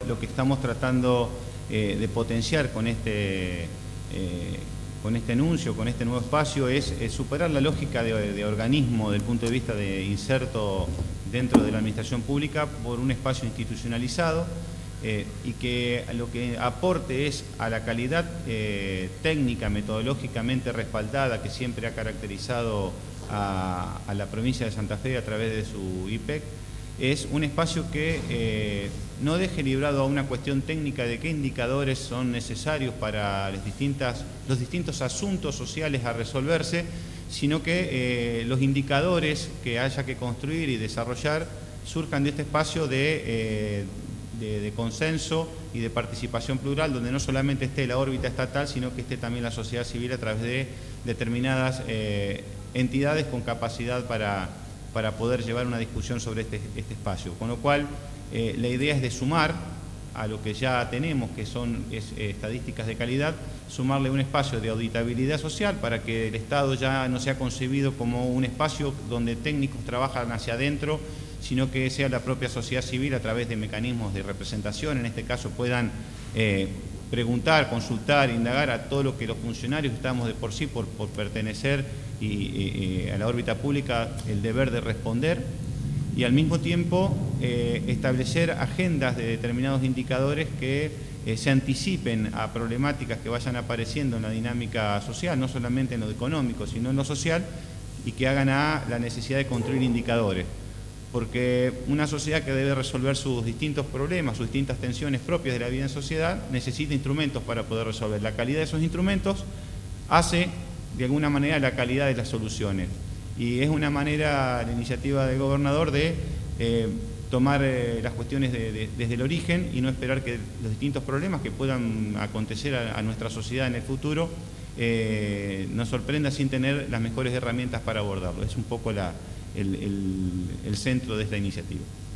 lo que estamos tratando de potenciar con este anuncio, con este nuevo espacio, es superar la lógica de organismo desde el punto de vista de inserto dentro de la administración pública por un espacio institucionalizado y que lo que aporte es a la calidad técnica, metodológicamente respaldada que siempre ha caracterizado a la provincia de Santa Fe a través de su IPEC. Es un espacio que no deje librado a una cuestión técnica de qué indicadores son necesarios para los distintos asuntos sociales a resolverse, sino que los indicadores que haya que construir y desarrollar surjan de este espacio de consenso y de participación plural, donde no solamente esté la órbita estatal, sino que esté también la sociedad civil a través de determinadas entidades con capacidad para poder llevar una discusión sobre este espacio. Con lo cual, la idea es de sumar a lo que ya tenemos, que son estadísticas de calidad, sumarle un espacio de auditabilidad social para que el Estado ya no sea concebido como un espacio donde técnicos trabajan hacia adentro, sino que sea la propia sociedad civil a través de mecanismos de representación, en este caso puedan preguntar, consultar, indagar a todo lo que los funcionarios estamos de por sí por pertenecer y a la órbita pública el deber de responder, y al mismo tiempo establecer agendas de determinados indicadores que se anticipen a problemáticas que vayan apareciendo en la dinámica social, no solamente en lo económico, sino en lo social, y que hagan a la necesidad de construir indicadores. Porque una sociedad que debe resolver sus distintos problemas, sus distintas tensiones propias de la vida en sociedad, necesita instrumentos para poder resolver. La calidad de esos instrumentos hace, de alguna manera, la calidad de las soluciones. Y es una manera, la iniciativa del gobernador, de tomar las cuestiones desde el origen y no esperar que los distintos problemas que puedan acontecer a nuestra sociedad en el futuro nos sorprenda sin tener las mejores herramientas para abordarlo. Es un poco el centro de esta iniciativa.